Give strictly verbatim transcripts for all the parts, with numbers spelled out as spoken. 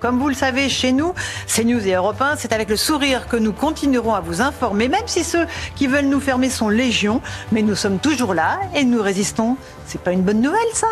Comme vous le savez, chez nous, CNews et Europe un, c'est avec le sourire que nous continuerons à vous informer, même si ceux qui veulent nous fermer sont légion. Mais nous sommes toujours là et nous résistons. C'est pas une bonne nouvelle, ça ?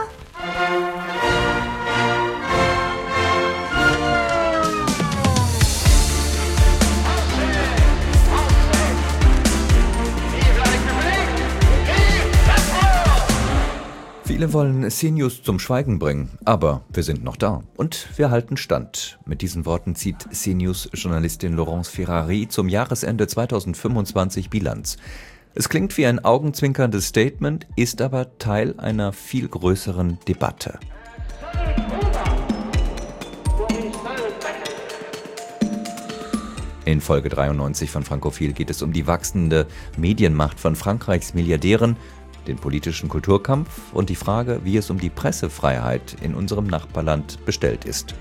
Viele wollen CNews zum Schweigen bringen, aber wir sind noch da und wir halten Stand. Mit diesen Worten zieht CNews-Journalistin Laurence Ferrari zum Jahresende zweitausendfünfundzwanzig Bilanz. Es klingt wie ein augenzwinkerndes Statement, ist aber Teil einer viel größeren Debatte. In Folge dreiundneunzig von Frankophil geht es um die wachsende Medienmacht von Frankreichs Milliardären, den politischen Kulturkampf und die Frage, wie es um die Pressefreiheit in unserem Nachbarland bestellt ist.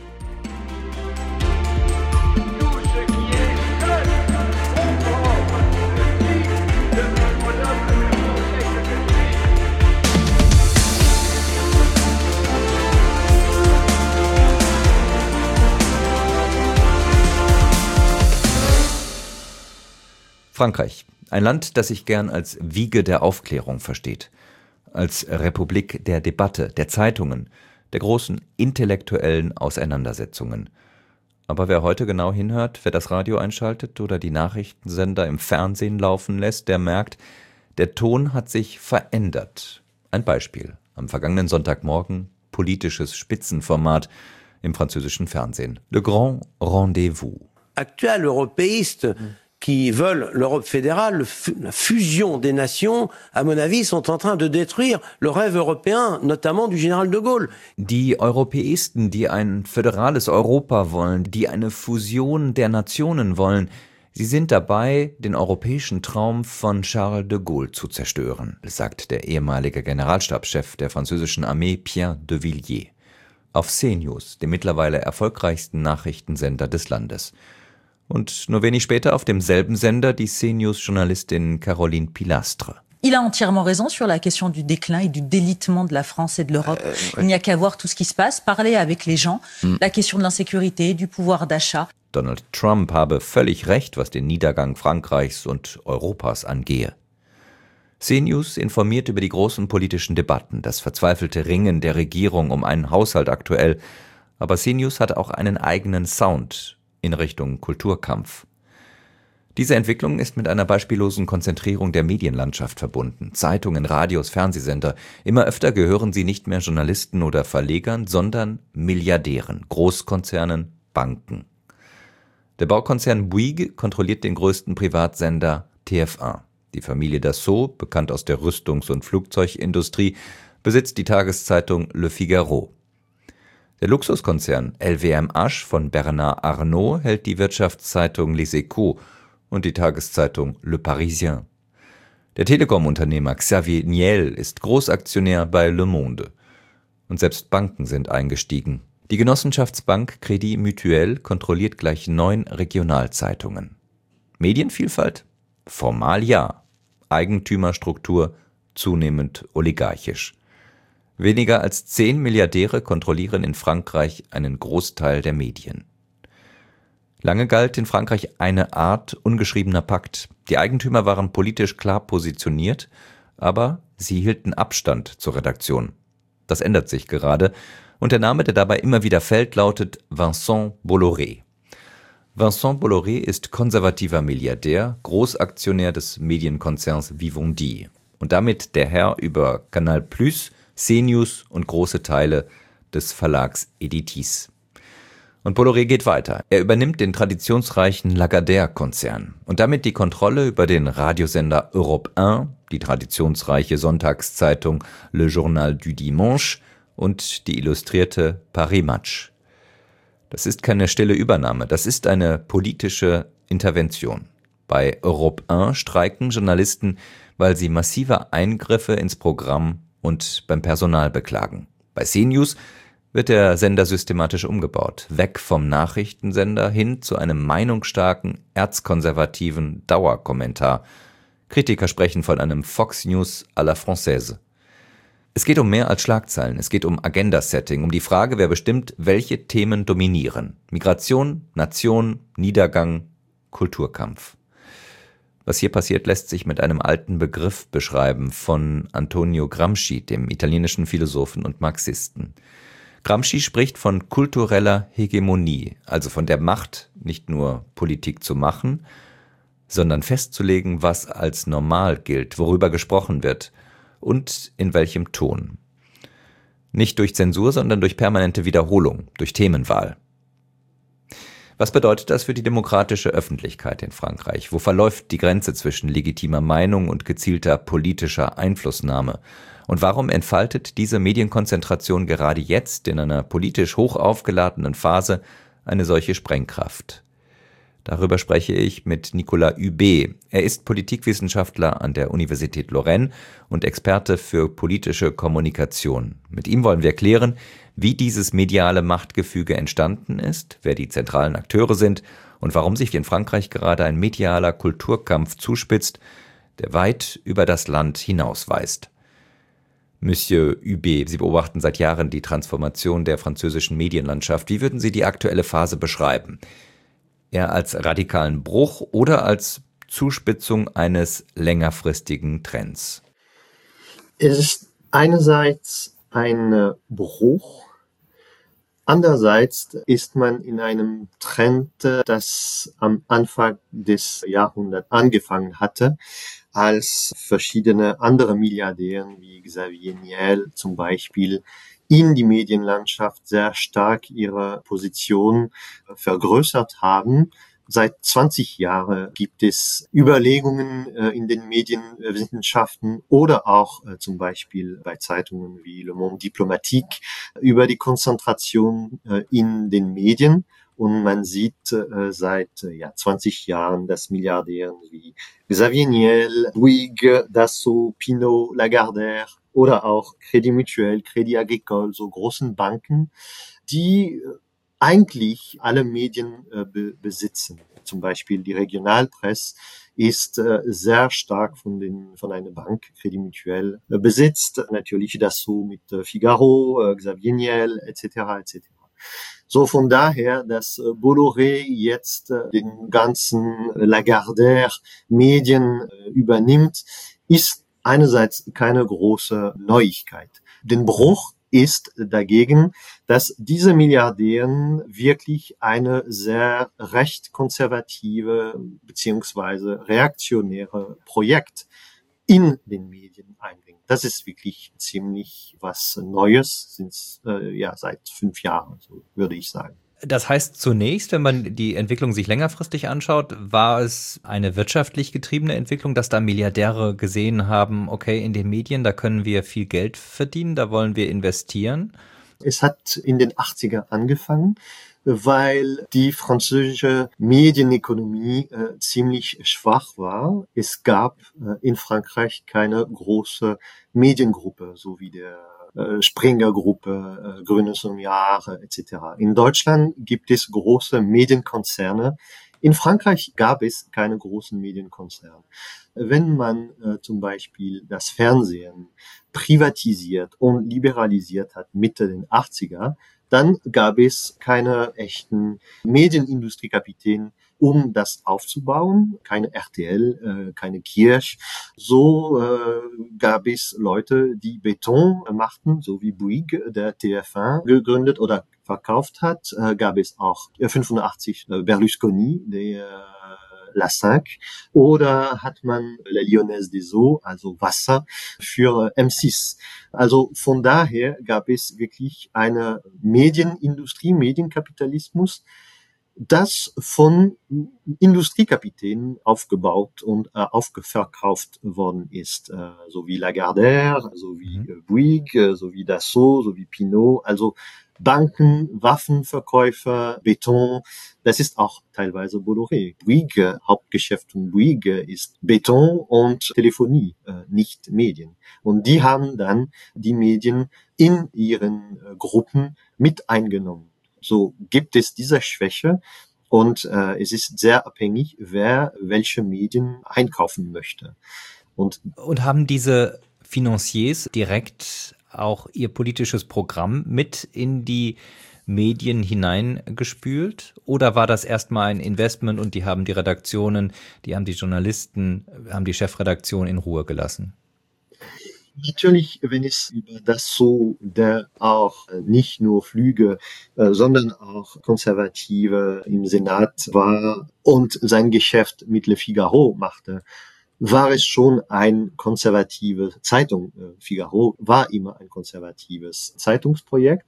Frankreich. Ein Land, das sich gern als Wiege der Aufklärung versteht. Als Republik der Debatte, der Zeitungen, der großen intellektuellen Auseinandersetzungen. Aber wer heute genau hinhört, wer das Radio einschaltet oder die Nachrichtensender im Fernsehen laufen lässt, der merkt, der Ton hat sich verändert. Ein Beispiel. Am vergangenen Sonntagmorgen politisches Spitzenformat im französischen Fernsehen. Le Grand Rendez-vous. Actuel européiste qui veulent l'Europe fédérale, la fusion des nations, à mon avis, sont en train de détruire le rêve européen, notamment du Général de Gaulle. Die Europäisten, die ein föderales Europa wollen, die eine Fusion der Nationen wollen, sie sind dabei, den europäischen Traum von Charles de Gaulle zu zerstören, sagt der ehemalige Generalstabschef der französischen Armee Pierre de Villiers. Auf CNews, dem mittlerweile erfolgreichsten Nachrichtensender des Landes. Und nur wenig später auf demselben Sender die CNews-Journalistin Caroline Pilastre. Il a entièrement raison sur la question du déclin et du délitement de la France et de l'Europe. Euh, ouais. Il n'y a qu'à voir tout ce qui se passe, parler avec les gens, mm. la question de l'insécurité, du pouvoir d'achat. Donald Trump habe völlig recht, was den Niedergang Frankreichs und Europas angehe. CNews informiert über die großen politischen Debatten, das verzweifelte Ringen der Regierung um einen Haushalt aktuell. Aber CNews hat auch einen eigenen Sound in Richtung Kulturkampf. Diese Entwicklung ist mit einer beispiellosen Konzentrierung der Medienlandschaft verbunden. Zeitungen, Radios, Fernsehsender. Immer öfter gehören sie nicht mehr Journalisten oder Verlegern, sondern Milliardären, Großkonzernen, Banken. Der Baukonzern Bouygues kontrolliert den größten Privatsender T F eins. Die Familie Dassault, bekannt aus der Rüstungs- und Flugzeugindustrie, besitzt die Tageszeitung Le Figaro. Der Luxuskonzern L V M H von Bernard Arnault hält die Wirtschaftszeitung Les Echos und die Tageszeitung Le Parisien. Der Telekom-Unternehmer Xavier Niel ist Großaktionär bei Le Monde. Und selbst Banken sind eingestiegen. Die Genossenschaftsbank Crédit Mutuel kontrolliert gleich neun Regionalzeitungen. Medienvielfalt? Formal ja. Eigentümerstruktur zunehmend oligarchisch. Weniger als zehn Milliardäre kontrollieren in Frankreich einen Großteil der Medien. Lange galt in Frankreich eine Art ungeschriebener Pakt. Die Eigentümer waren politisch klar positioniert, aber sie hielten Abstand zur Redaktion. Das ändert sich gerade und der Name, der dabei immer wieder fällt, lautet Vincent Bolloré. Vincent Bolloré ist konservativer Milliardär, Großaktionär des Medienkonzerns Vivendi und damit der Herr über Canal Plus, CNews und große Teile des Verlags Editis. Und Bolloré geht weiter. Er übernimmt den traditionsreichen Lagardère-Konzern und damit die Kontrolle über den Radiosender Europe eins, die traditionsreiche Sonntagszeitung Le Journal du Dimanche und die illustrierte Paris Match. Das ist keine stille Übernahme, das ist eine politische Intervention. Bei Europe eins streiken Journalisten, weil sie massive Eingriffe ins Programm und beim Personal beklagen. Bei CNews wird der Sender systematisch umgebaut, weg vom Nachrichtensender hin zu einem meinungsstarken, erzkonservativen Dauerkommentar. Kritiker sprechen von einem Fox News à la Française. Es geht um mehr als Schlagzeilen, es geht um Agenda-Setting, um die Frage, wer bestimmt, welche Themen dominieren. Migration, Nation, Niedergang, Kulturkampf. Was hier passiert, lässt sich mit einem alten Begriff beschreiben von Antonio Gramsci, dem italienischen Philosophen und Marxisten. Gramsci spricht von kultureller Hegemonie, also von der Macht, nicht nur Politik zu machen, sondern festzulegen, was als normal gilt, worüber gesprochen wird und in welchem Ton. Nicht durch Zensur, sondern durch permanente Wiederholung, durch Themenwahl. Was bedeutet das für die demokratische Öffentlichkeit in Frankreich? Wo verläuft die Grenze zwischen legitimer Meinung und gezielter politischer Einflussnahme? Und warum entfaltet diese Medienkonzentration gerade jetzt in einer politisch hoch aufgeladenen Phase eine solche Sprengkraft? Darüber spreche ich mit Nicolas Hubé. Er ist Politikwissenschaftler an der Universität Lorraine und Experte für politische Kommunikation. Mit ihm wollen wir klären, wie dieses mediale Machtgefüge entstanden ist, wer die zentralen Akteure sind und warum sich in Frankreich gerade ein medialer Kulturkampf zuspitzt, der weit über das Land hinausweist. Monsieur Hubé, Sie beobachten seit Jahren die Transformation der französischen Medienlandschaft. Wie würden Sie die aktuelle Phase beschreiben? Eher als radikalen Bruch oder als Zuspitzung eines längerfristigen Trends? Es ist einerseits ein Bruch, andererseits ist man in einem Trend, das am Anfang des Jahrhunderts angefangen hatte, als verschiedene andere Milliardäre wie Xavier Niel zum Beispiel in die Medienlandschaft sehr stark ihre Position vergrößert haben. Seit zwanzig Jahren gibt es Überlegungen äh, in den Medienwissenschaften oder auch äh, zum Beispiel bei Zeitungen wie Le Monde Diplomatique über die Konzentration äh, in den Medien. Und man sieht äh, seit äh, ja, zwanzig Jahren, dass Milliardäre wie Xavier Niel, Bouygues, Dassault, Pinault, Lagardère oder auch Crédit Mutuel, Crédit Agricole, so großen Banken, die eigentlich alle Medien äh, be- besitzen. Zum Beispiel die Regionalpresse ist äh, sehr stark von den von einer Bank, Crédit Mutuel, äh, besitzt. Natürlich Dassault mit äh, Figaro, äh, Xavier Niel, et cetera et cetera. So von daher, dass äh, Bolloré jetzt äh, den ganzen Lagardère Medien äh, übernimmt, ist einerseits keine große Neuigkeit. Den Bruch ist dagegen, dass diese Milliardären wirklich eine sehr recht konservative beziehungsweise reaktionäre Projekt in den Medien einbringen. Das ist wirklich ziemlich was Neues, sind's, äh, ja, seit fünf Jahren, so würde ich sagen. Das heißt zunächst, wenn man die Entwicklung sich längerfristig anschaut, war es eine wirtschaftlich getriebene Entwicklung, dass da Milliardäre gesehen haben, okay, in den Medien, da können wir viel Geld verdienen, da wollen wir investieren. Es hat in den achtziger angefangen, weil die französische Medienökonomie äh, ziemlich schwach war. Es gab äh, in Frankreich keine große Mediengruppe, so wie der Springer-Gruppe, äh, Grünes Jahr et cetera. In Deutschland gibt es große Medienkonzerne. In Frankreich gab es keine großen Medienkonzerne. Wenn man äh, zum Beispiel das Fernsehen privatisiert und liberalisiert hat Mitte den achtziger, dann gab es keine echten Medienindustriekapitäne, um das aufzubauen. Keine R T L, äh, keine Kirch. So äh, gab es Leute, die Beton machten, so wie Bouygues, der T F eins gegründet oder verkauft hat. Äh, gab es auch äh, fünfundachtzig äh, Berlusconi, der äh, La cinq, oder hat man La Lyonnaise des Eaux, also Wasser, für M sechs. Also von daher gab es wirklich eine Medienindustrie, Medienkapitalismus, das von Industriekapitänen aufgebaut und äh, aufverkauft worden ist, äh, so wie Lagardère, so wie äh, Bouygues, so wie Dassault, so wie Pinault, also Banken, Waffenverkäufer, Beton, das ist auch teilweise Bolloré. Bouygues, Hauptgeschäft von Bouygues ist Beton und Telefonie, äh, nicht Medien. Und die haben dann die Medien in ihren äh, Gruppen mit eingenommen. So gibt es diese Schwäche und äh, es ist sehr abhängig, wer welche Medien einkaufen möchte. Und, und haben diese Financiers direkt auch ihr politisches Programm mit in die Medien hineingespült? Oder war das erstmal ein Investment und die haben die Redaktionen, die haben die Journalisten, haben die Chefredaktion in Ruhe gelassen? Natürlich, wenn es über das so, der auch nicht nur Flüge, äh, sondern auch Konservative im Senat war und sein Geschäft mit Le Figaro machte, war es schon ein konservative Zeitung. Äh, Figaro war immer ein konservatives Zeitungsprojekt,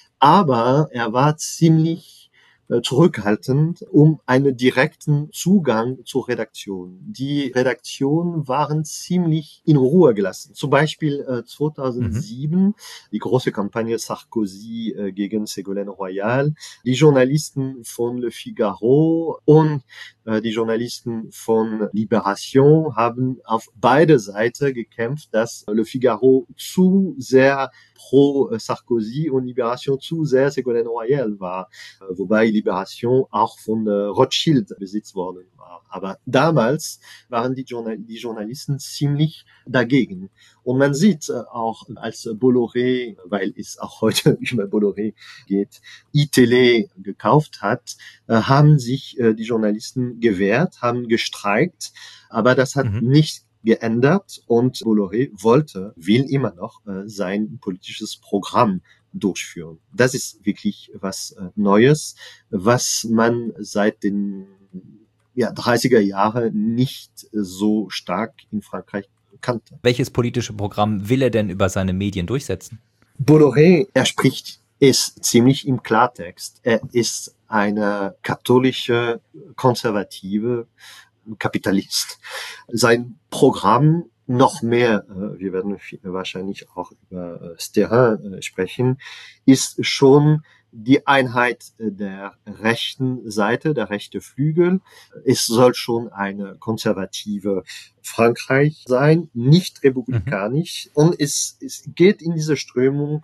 aber er war ziemlich zurückhaltend, um einen direkten Zugang zur Redaktion. Die Redaktionen waren ziemlich in Ruhe gelassen. Zum Beispiel äh, zweitausendsieben, mhm. die große Kampagne Sarkozy äh, gegen Ségolène Royal. Die Journalisten von Le Figaro und äh, die Journalisten von Libération haben auf beide Seiten gekämpft, dass Le Figaro zu sehr pro Sarkozy und Libération zu sehr Ségolène Royal war, wobei Libération auch von Rothschild besitzt worden war. Aber damals waren die, Journal- die Journalisten ziemlich dagegen. Und man sieht auch, als Bolloré, weil es auch heute über Bolloré geht, iTélé gekauft hat, haben sich die Journalisten gewehrt, haben gestreikt, aber das hat mhm. nicht geändert und Bolloré wollte, will immer noch äh, sein politisches Programm durchführen. Das ist wirklich was äh, Neues, was man seit den ja, dreißiger Jahren nicht so stark in Frankreich kannte. Welches politische Programm will er denn über seine Medien durchsetzen? Bolloré, er spricht es ziemlich im Klartext. Er ist eine katholische, konservative Kapitalist. Sein Programm noch mehr, äh, wir werden wahrscheinlich auch über äh, Sterrin äh, sprechen, ist schon die Einheit der rechten Seite, der rechte Flügel. Es soll schon eine konservative Frankreich sein, nicht republikanisch. Mhm. Und es, es geht in diese Strömung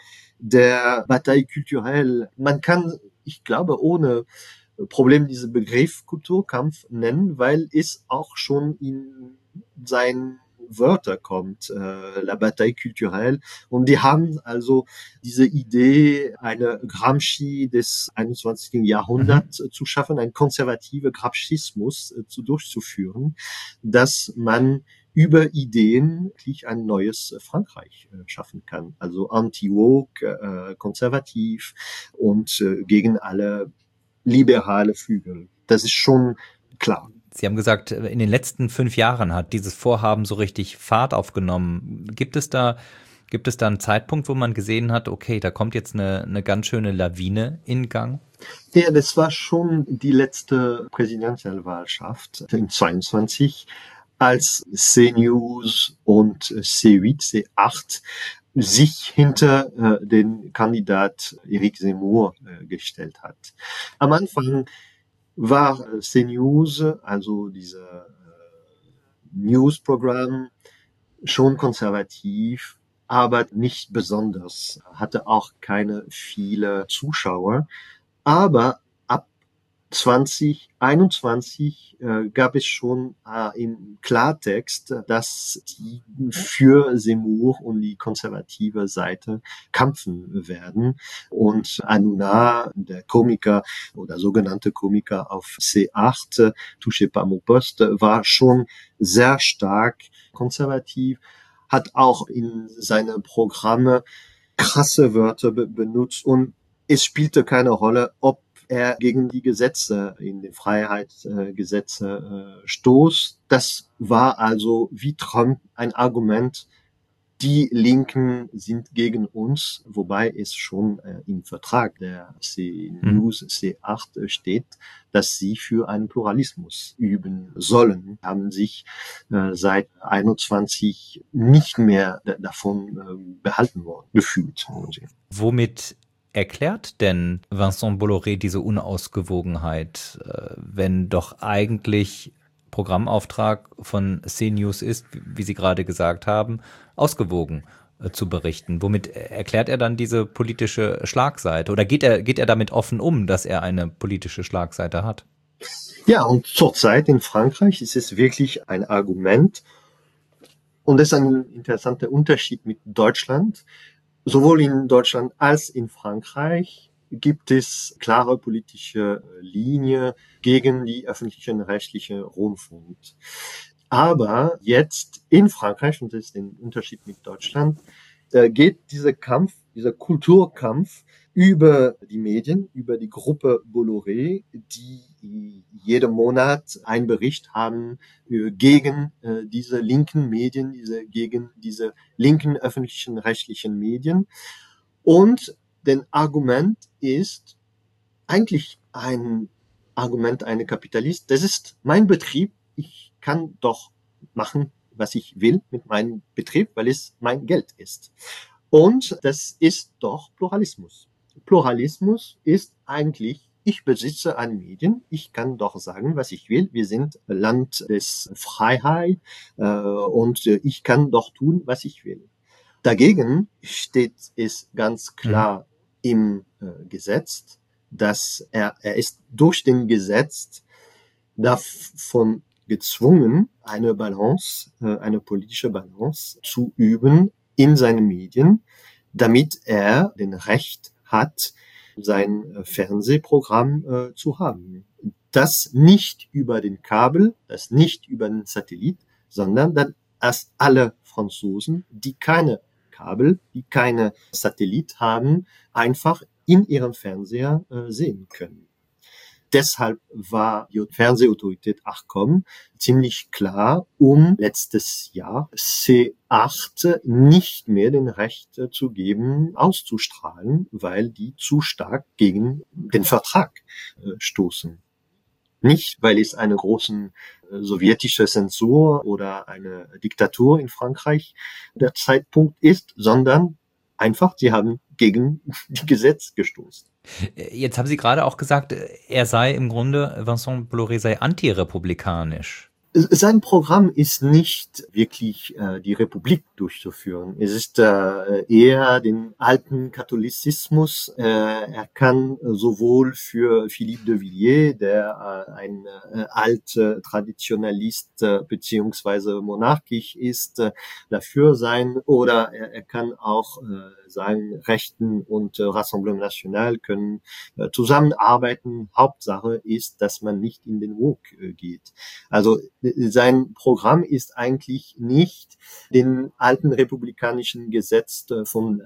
der Bataille culturelle. Man kann, ich glaube, ohne Problem diesen Begriff Kulturkampf nennen, weil es auch schon in seinen Wörter kommt, äh, la bataille culturelle. Und die haben also diese Idee, eine Gramsci des einundzwanzigsten Jahrhunderts mhm. zu schaffen, ein konservativer Gramscismus äh, zu durchzuführen, dass man über Ideen wirklich ein neues Frankreich äh, schaffen kann. Also anti-woke, äh, konservativ und äh, gegen alle liberale Flügel. Das ist schon klar. Sie haben gesagt, in den letzten fünf Jahren hat dieses Vorhaben so richtig Fahrt aufgenommen. Gibt es da, gibt es da einen Zeitpunkt, wo man gesehen hat, okay, da kommt jetzt eine, eine ganz schöne Lawine in Gang? Ja, das war schon die letzte Präsidentialwahlschaft in zweiundzwanzig, als CNews und C acht, C acht sich hinter äh, den Kandidat Éric Zemmour äh, gestellt hat. Am Anfang war äh, CNews, also dieser äh, Newsprogramm, schon konservativ, aber nicht besonders, hatte auch keine viele Zuschauer. Aber ab zwanzig einundzwanzig äh, gab es schon äh, im Klartext, dass die für Zemmour und die konservative Seite kämpfen werden. Und Hanouna, der Komiker oder sogenannte Komiker auf C acht, Touchez pas mon poste, war schon sehr stark konservativ, hat auch in seine Programme krasse Wörter be- benutzt und es spielte keine Rolle, ob er gegen die Gesetze, in die Freiheitsgesetze äh, stoßt. Das war also wie Trump ein Argument, die Linken sind gegen uns, wobei es schon äh, im Vertrag der CNews C acht äh, steht, dass sie für einen Pluralismus üben sollen, haben sich äh, seit einundzwanzig nicht mehr d- davon äh, behalten worden, gefühlt. Womit erklärt denn Vincent Bolloré diese Unausgewogenheit, wenn doch eigentlich Programmauftrag von CNews ist, wie Sie gerade gesagt haben, ausgewogen zu berichten? Womit erklärt er dann diese politische Schlagseite? Oder geht er, geht er damit offen um, dass er eine politische Schlagseite hat? Ja, und zurzeit in Frankreich ist es wirklich ein Argument. Und das ist ein interessanter Unterschied mit Deutschland. sowohl in Deutschland als in Frankreich gibt es klare politische Linie gegen die öffentlichen rechtlichen Rundfunk. Aber jetzt in Frankreich, und das ist der Unterschied mit Deutschland, geht dieser Kampf, dieser Kulturkampf über die Medien, über die Gruppe Bolloré, die jeden Monat einen Bericht haben gegen diese linken Medien, diese, gegen diese linken öffentlichen rechtlichen Medien. Und das Argument ist eigentlich ein Argument eines Kapitalisten. Das ist mein Betrieb. Ich kann doch machen, was ich will mit meinem Betrieb, weil es mein Geld ist. Und das ist doch Pluralismus. Pluralismus ist eigentlich, ich besitze ein Medien, ich kann doch sagen, was ich will. Wir sind Land des Freiheit äh, und ich kann doch tun, was ich will. Dagegen steht es ganz klar im äh, Gesetz, dass er, er ist durch den Gesetz davon gezwungen, eine Balance, äh, eine politische Balance zu üben in seinen Medien, damit er den Recht hat, sein äh, Fernsehprogramm äh, zu haben. Das nicht über den Kabel, das nicht über den Satellit, sondern dann erst alle Franzosen, die keine Kabel, die keine Satellit haben, einfach in ihrem Fernseher äh, sehen können. Deshalb war die Fernsehautorität Arcom ziemlich klar, um letztes Jahr C acht nicht mehr den Recht zu geben, auszustrahlen, weil die zu stark gegen den Vertrag äh, stoßen. Nicht, weil es eine große äh, sowjetische Zensur oder eine Diktatur in Frankreich der Zeitpunkt ist, sondern einfach, sie haben gegen die Gesetz gestoßen. Jetzt haben Sie gerade auch gesagt, er sei im Grunde, Vincent Bolloré sei antirepublikanisch. Sein Programm ist nicht wirklich äh, die Republik durchzuführen. Es ist äh, eher den alten Katholizismus. Äh, er kann äh, sowohl für Philippe de Villiers, der äh, ein äh, alter Traditionalist äh, beziehungsweise monarchisch ist, äh, dafür sein, oder er, er kann auch äh, sagen, Rechten und äh, Rassemblement National können äh, zusammenarbeiten. Hauptsache ist, dass man nicht in den Woke äh, geht. Also sein Programm ist eigentlich nicht den alten republikanischen Gesetz von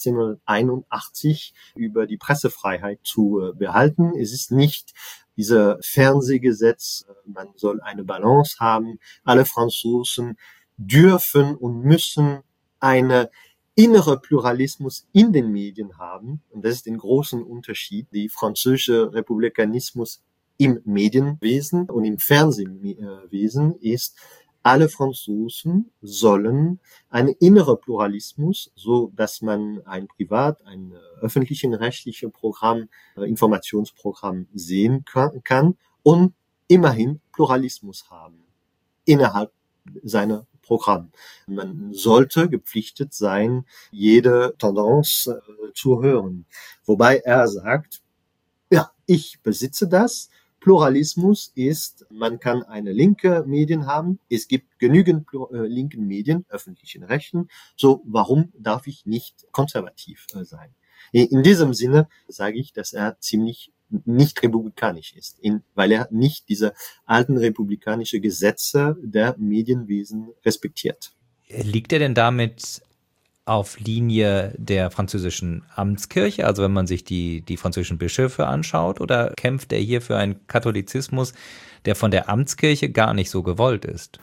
achtzehnhunderteinundachtzig über die Pressefreiheit zu behalten. Es ist nicht dieser Fernsehgesetz, man soll eine Balance haben. Alle Franzosen dürfen und müssen eine innere Pluralismus in den Medien haben. Und das ist den großen Unterschied. Die französische Republikanismus im Medienwesen und im Fernsehwesen ist, alle Franzosen sollen einen inneren Pluralismus, so dass man ein privat, ein öffentlichen rechtlichen Programm, Informationsprogramm sehen kann und immerhin Pluralismus haben innerhalb seiner Programm. Man sollte gepflichtet sein, jede Tendenz äh, zu hören. Wobei er sagt, ja, ich besitze das. Pluralismus ist, man kann eine linke Medien haben. Es gibt genügend äh, linken Medien, öffentlichen Rechten. So, warum darf ich nicht konservativ äh, sein? In diesem Sinne sage ich, dass er ziemlich nicht republikanisch ist, in, weil er nicht diese alten republikanischen Gesetze der Medienwesen respektiert. Liegt er denn damit auf Linie der französischen Amtskirche, also wenn man sich die, die französischen Bischöfe anschaut, oder kämpft er hier für einen Katholizismus, der von der Amtskirche gar nicht so gewollt ist?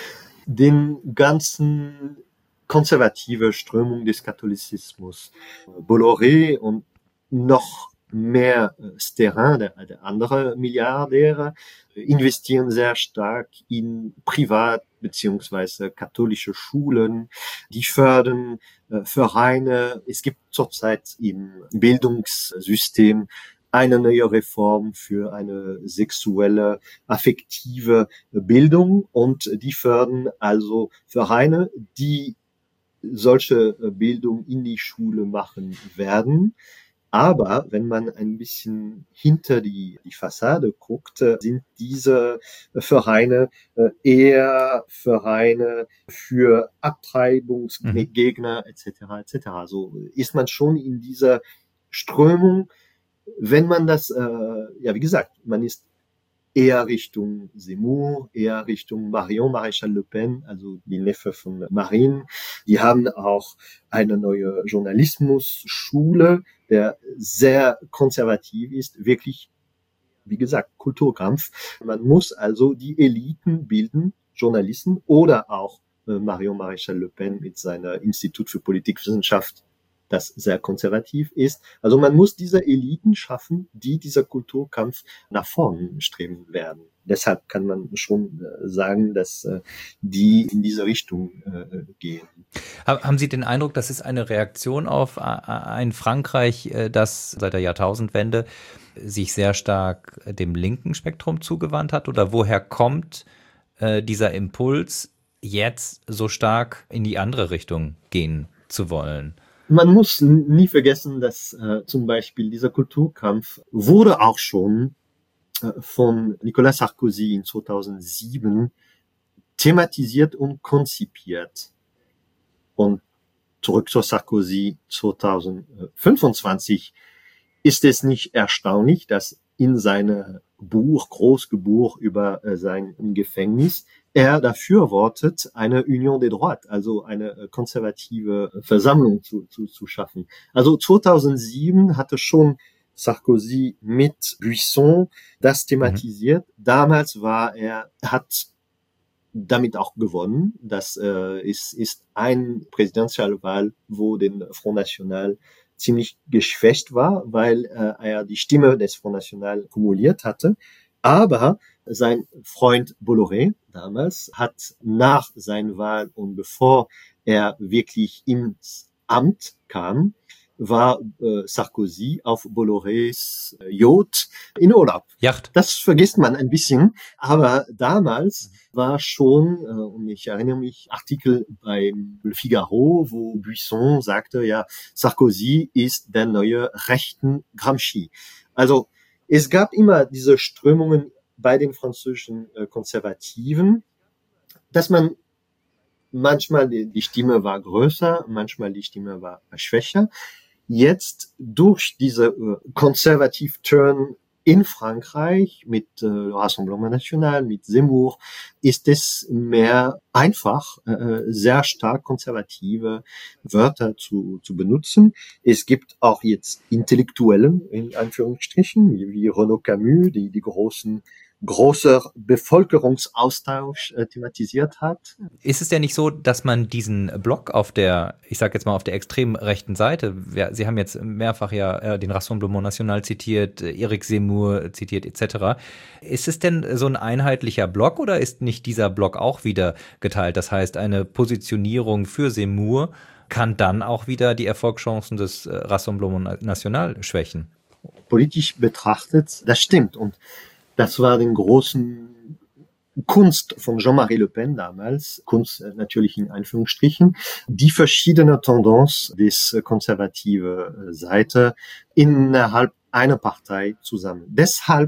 Den ganzen konservative Strömung des Katholizismus, Bolloré und noch mehr Sterrin, der, der andere Milliardäre, investieren sehr stark in Privat- beziehungsweise katholische Schulen. Die fördern äh, Vereine. Es gibt zurzeit im Bildungssystem eine neue Reform für eine sexuelle, affektive Bildung, und die fördern also Vereine, die solche Bildung in die Schule machen werden. Aber wenn man ein bisschen hinter die, die Fassade guckt, sind diese Vereine eher Vereine für Abtreibungsgegner mhm. et cetera et cetera. So ist man schon in dieser Strömung, wenn man das, äh, ja wie gesagt, man ist eher Richtung Zemmour, eher Richtung Marion Maréchal Le Pen, also die Neffe von Marine. Die haben auch eine neue Journalismusschule, der sehr konservativ ist, wirklich, wie gesagt, Kulturkampf. Man muss also die Eliten bilden, Journalisten oder auch äh, Marion Maréchal Le Pen mit seiner Institut für Politikwissenschaft, das sehr konservativ ist. Also man muss diese Eliten schaffen, die dieser Kulturkampf nach vorne streben werden. Deshalb kann man schon äh, sagen, dass äh, die in diese Richtung äh, gehen. Haben Sie den Eindruck, das ist eine Reaktion auf ein Frankreich, das seit der Jahrtausendwende sich sehr stark dem linken Spektrum zugewandt hat? Oder woher kommt äh, dieser Impuls, jetzt so stark in die andere Richtung gehen zu wollen? Man muss nie vergessen, dass äh, zum Beispiel dieser Kulturkampf wurde auch schon äh, von Nicolas Sarkozy in zweitausendsieben thematisiert und konzipiert. Und zurück zu Sarkozy zweitausendfünfundzwanzig ist es nicht erstaunlich, dass in seinem Buch, Großgebuch über äh, sein Gefängnis, er dafür wortet, eine Union des Droites, also eine konservative Versammlung zu, zu, zu schaffen. Also zweitausendsieben hatte schon Sarkozy mit Buisson das thematisiert. Mhm. Damals war er, hat damit auch gewonnen. Das äh, ist, ist ein Präsidentialwahl, wo den Front National ziemlich geschwächt war, weil äh, er die Stimme des Front National kumuliert hatte. Aber sein Freund Bolloré damals hat nach seiner Wahl und bevor er wirklich ins Amt kam, war äh, Sarkozy auf Bollorés äh, Yacht in Urlaub. Yacht. Das vergisst man ein bisschen, aber damals war schon, äh, und ich erinnere mich, Artikel beim Le Figaro, wo Buisson sagte, ja, Sarkozy ist der neue rechten Gramsci. Also es gab immer diese Strömungen bei den französischen äh, Konservativen, dass man manchmal die, die Stimme war größer, manchmal die Stimme war schwächer. Jetzt durch diese äh, Konservativ-Turn in Frankreich mit äh, Rassemblement National, mit Zemmour, ist es mehr einfach, äh, sehr stark konservative Wörter zu, zu benutzen. Es gibt auch jetzt Intellektuellen, in Anführungsstrichen, wie, wie Renaud Camus, die die großen großer Bevölkerungsaustausch äh, thematisiert hat. Ist es denn nicht so, dass man diesen Block auf der, ich sage jetzt mal auf der extrem rechten Seite, ja, Sie haben jetzt mehrfach ja äh, den Rassemblement National zitiert, äh, Eric Zemmour zitiert et cetera. Ist es denn so ein einheitlicher Block oder ist nicht dieser Block auch wieder geteilt? Das heißt, eine Positionierung für Zemmour kann dann auch wieder die Erfolgschancen des äh, Rassemblement National schwächen? Politisch betrachtet, das stimmt. Und das war den großen Kunst von Jean-Marie Le Pen damals, Kunst natürlich in Anführungsstrichen, die verschiedene Tendenz des konservative Seite innerhalb einer Partei zusammen. Deshalb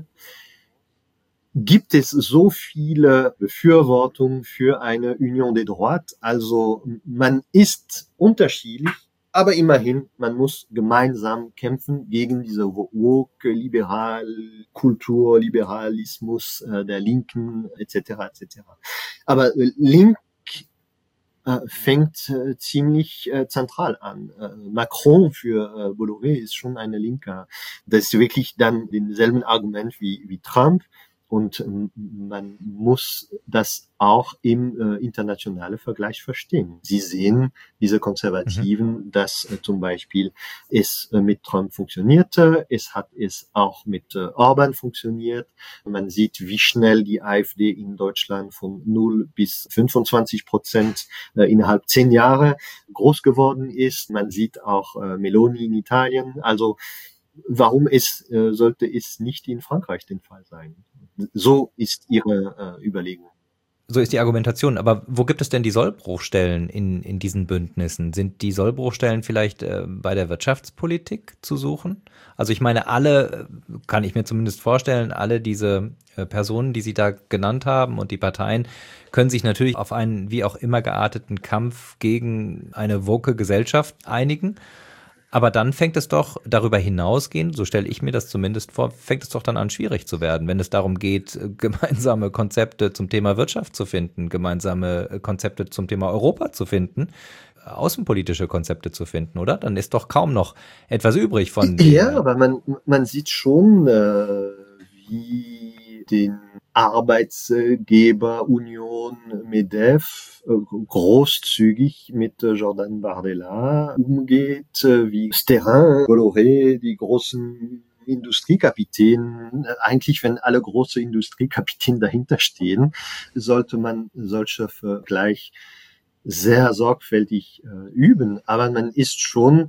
gibt es so viele Befürwortungen für eine Union des Droites. Also man ist unterschiedlich, aber immerhin, man muss gemeinsam kämpfen gegen diese woke, liberal, Kulturliberalismus äh, der Linken et cetera et cetera. Aber äh, Link äh, fängt äh, ziemlich äh, zentral an. Äh, Macron für äh, Bolloré ist schon eine Linke. Das ist wirklich dann denselben Argument wie, wie Trump. Und ähm, man muss das auch im äh, internationalen Vergleich verstehen. Sie sehen, diese Konservativen, mhm. dass äh, zum Beispiel es äh, mit Trump funktionierte, es hat es auch mit äh, Orban funktioniert. Man sieht, wie schnell die AfD in Deutschland von null bis fünfundzwanzig Prozent äh, innerhalb zehn Jahre groß geworden ist. Man sieht auch äh, Meloni in Italien. Also warum es, äh, sollte es nicht in Frankreich den Fall sein? So ist Ihre äh, Überlegung. So ist die Argumentation. Aber wo gibt es denn die Sollbruchstellen in, in diesen Bündnissen? Sind die Sollbruchstellen vielleicht äh, bei der Wirtschaftspolitik zu suchen? Also ich meine, alle, kann ich mir zumindest vorstellen, alle diese äh, Personen, die Sie da genannt haben und die Parteien, können sich natürlich auf einen wie auch immer gearteten Kampf gegen eine woke Gesellschaft einigen. Aber dann fängt es doch darüber hinausgehend, so stelle ich mir das zumindest vor, fängt es doch dann an, schwierig zu werden, wenn es darum geht, gemeinsame Konzepte zum Thema Wirtschaft zu finden, gemeinsame Konzepte zum Thema Europa zu finden, außenpolitische Konzepte zu finden, oder? Dann ist doch kaum noch etwas übrig von den, Ja, aber man, man sieht schon, äh, wie den Arbeitsgeberunion MEDEF äh, großzügig mit äh, Jordan Bardella umgeht, äh, wie Sterrin, Bolloré, die großen Industriekapitäne. Eigentlich, wenn alle große Industriekapitäne dahinter stehen, sollte man solche Vergleich sehr sorgfältig äh, üben. Aber man ist schon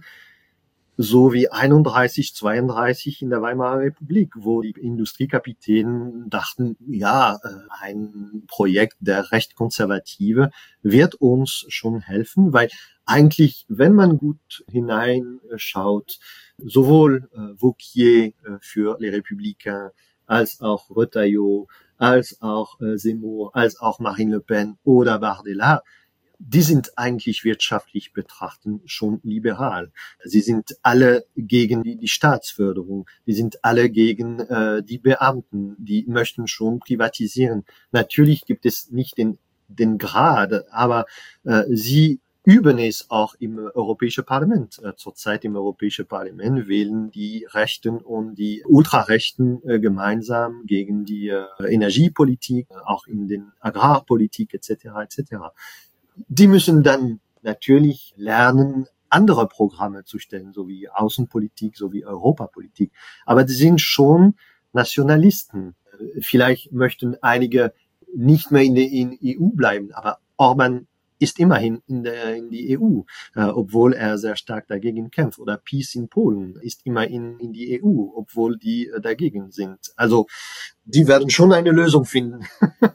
so wie einunddreißig, zweiunddreißig in der Weimarer Republik, wo die Industriekapitäne dachten, ja, ein Projekt der Rechtkonservative wird uns schon helfen, weil eigentlich, wenn man gut hineinschaut, sowohl äh, Wauquiez äh, für les Républicains als auch Retailleau, als auch äh, Zemmour, als auch Marine Le Pen oder Bardella, die sind eigentlich wirtschaftlich betrachtend schon liberal. Sie sind alle gegen die, die Staatsförderung. Die sind alle gegen äh, die Beamten. Die möchten schon privatisieren. Natürlich gibt es nicht den, den Grad, aber äh, sie üben es auch im Europäischen Parlament. Äh, zurzeit im Europäischen Parlament wählen die Rechten und die Ultrarechten äh, gemeinsam gegen die äh, Energiepolitik, auch in den Agrarpolitik et cetera et cetera. Die müssen dann natürlich lernen, andere Programme zu stellen, so wie Außenpolitik, so wie Europapolitik. Aber die sind schon Nationalisten. Vielleicht möchten einige nicht mehr in der E U bleiben, aber Orban ist immerhin in, der, in die E U, äh, obwohl er sehr stark dagegen kämpft. Oder PiS in Polen ist immerhin in die E U, obwohl die äh, dagegen sind. Also die werden schon eine Lösung finden.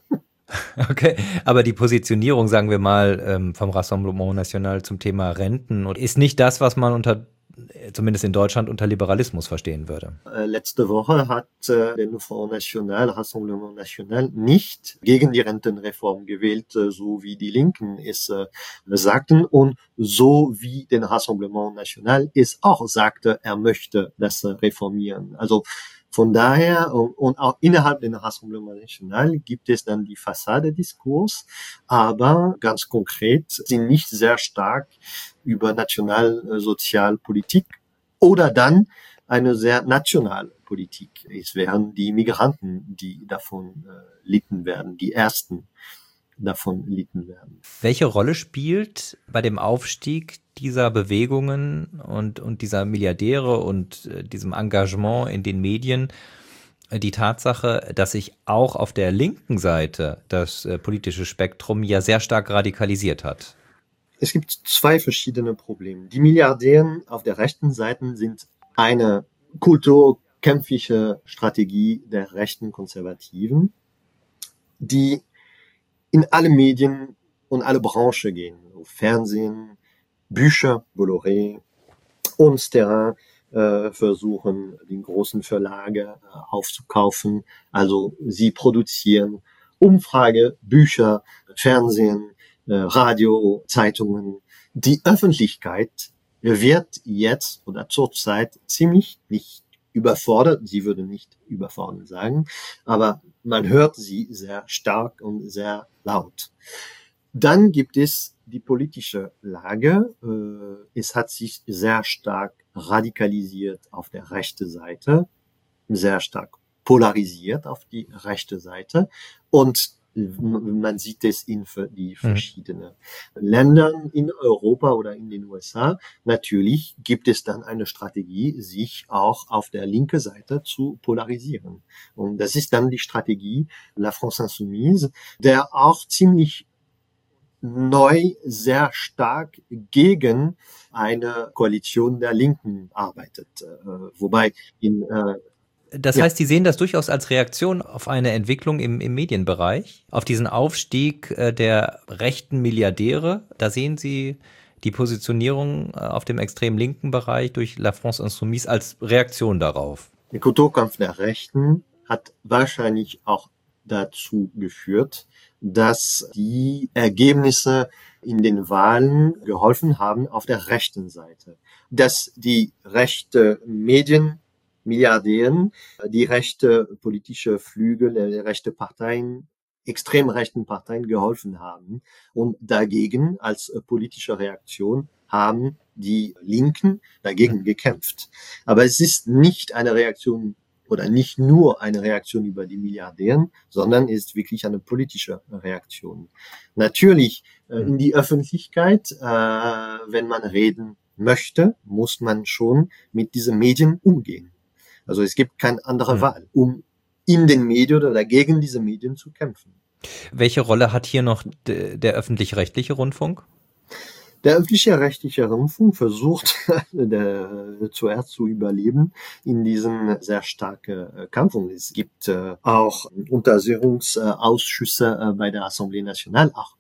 Okay, aber die Positionierung, sagen wir mal, vom Rassemblement National zum Thema Renten ist nicht das, was man unter, zumindest in Deutschland, unter Liberalismus verstehen würde. Letzte Woche hat der Front National, Rassemblement National, nicht gegen die Rentenreform gewählt, so wie die Linken es sagten und so wie den Rassemblement National es auch sagte, er möchte das reformieren. Also von daher, und auch innerhalb des Rassemblement National gibt es dann die Fassade-Diskurs, aber ganz konkret sind nicht sehr stark über Nationalsozialpolitik oder dann eine sehr nationale Politik. Es wären die Migranten, die davon äh, litten werden, die ersten davon litten werden. Welche Rolle spielt bei dem Aufstieg dieser Bewegungen und, und dieser Milliardäre und äh, diesem Engagement in den Medien äh, die Tatsache, dass sich auch auf der linken Seite das äh, politische Spektrum ja sehr stark radikalisiert hat? Es gibt zwei verschiedene Probleme. Die Milliardären auf der rechten Seite sind eine kulturkämpfische Strategie der rechten Konservativen, die in alle Medien und alle Branchen gehen. Fernsehen, Bücher, Bolloré und Sterrin äh, versuchen, den großen Verlage äh, aufzukaufen. Also sie produzieren Umfrage, Bücher, Fernsehen, äh, Radio, Zeitungen. Die Öffentlichkeit wird jetzt oder zurzeit ziemlich nicht überfordert. Sie würde nicht überfordert sagen, aber man hört sie sehr stark und sehr laut. Dann gibt es die politische Lage. Es hat sich sehr stark radikalisiert auf der rechten Seite, sehr stark polarisiert auf die rechte Seite und man sieht es in die verschiedenen mhm. Ländern in Europa oder in den U S A. Natürlich gibt es dann eine Strategie, sich auch auf der linken Seite zu polarisieren. Und das ist dann die Strategie La France Insoumise, der auch ziemlich neu sehr stark gegen eine Koalition der Linken arbeitet. Äh, wobei in äh, Das ja. heißt, Sie sehen das durchaus als Reaktion auf eine Entwicklung im, im Medienbereich, auf diesen Aufstieg äh, der rechten Milliardäre. Da sehen Sie die Positionierung äh, auf dem extrem linken Bereich durch La France Insoumise als Reaktion darauf. Der Kulturkampf der Rechten hat wahrscheinlich auch dazu geführt, dass die Ergebnisse in den Wahlen geholfen haben auf der rechten Seite. Dass die rechte Medien, Milliardären, die rechte politische Flügel, die rechte Parteien, extrem rechten Parteien geholfen haben. Und dagegen, als politische Reaktion, haben die Linken dagegen gekämpft. Aber es ist nicht eine Reaktion oder nicht nur eine Reaktion über die Milliardären, sondern ist wirklich eine politische Reaktion. Natürlich äh, in die Öffentlichkeit, äh, wenn man reden möchte, muss man schon mit diesen Medien umgehen. Also es gibt keine andere Wahl, um in den Medien oder gegen diese Medien zu kämpfen. Welche Rolle hat hier noch de, der öffentlich-rechtliche Rundfunk? Der öffentlich-rechtliche Rundfunk versucht der, zuerst zu überleben in diesem sehr starken Kampf. Und es gibt äh, auch Untersuchungsausschüsse äh, bei der Assemblée Nationale, auch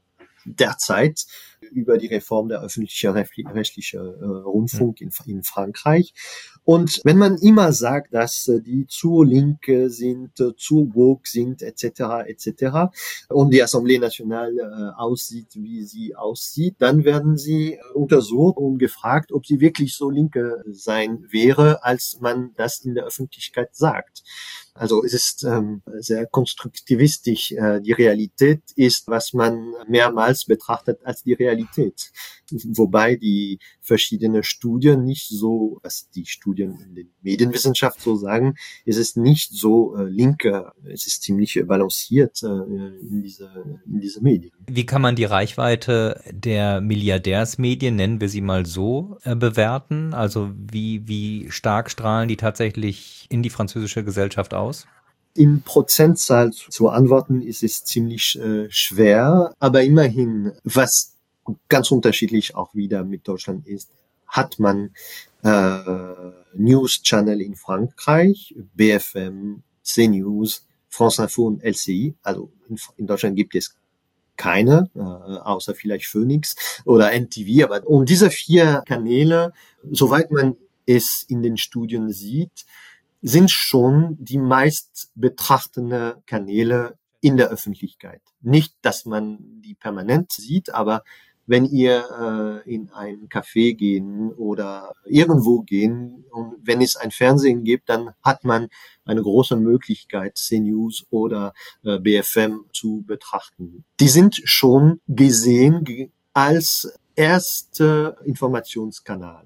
derzeit über die Reform der öffentlich-rechtlichen äh, Rundfunk in, in Frankreich. Und wenn man immer sagt, dass äh, die zu linke sind, äh, zu woke sind, et cetera, et cetera, und die Assemblée Nationale äh, aussieht, wie sie aussieht, dann werden sie äh, untersucht und gefragt, ob sie wirklich so linke sein wäre, als man das in der Öffentlichkeit sagt. Also es ist ähm, sehr konstruktivistisch. Äh, die Realität ist, was man mehrmals betrachtet als die Realität. Wobei die verschiedenen Studien nicht so, was die Studien in der Medienwissenschaft so sagen, ist es nicht so äh, linke, es ist ziemlich balanciert äh, in diese in diese Medien. Wie kann man die Reichweite der Milliardärsmedien, nennen wir sie mal so, äh, bewerten? Also wie wie stark strahlen die tatsächlich in die französische Gesellschaft aus? In Prozentzahl zu antworten ist es ziemlich äh, schwer, aber immerhin, was ganz unterschiedlich auch wieder mit Deutschland ist, hat man äh, News-Channel in Frankreich, B F M, CNews, France Info und L C I. Also in, in Deutschland gibt es keine, äh, außer vielleicht Phoenix oder N T V. Aber und diese vier Kanäle, soweit man es in den Studien sieht, sind schon die meist betrachteten Kanäle in der Öffentlichkeit. Nicht, dass man die permanent sieht, aber wenn ihr äh, in ein Café gehen oder irgendwo gehen und wenn es ein Fernsehen gibt, dann hat man eine große Möglichkeit, CNews oder äh, B F M zu betrachten. Die sind schon gesehen als erste Informationskanal.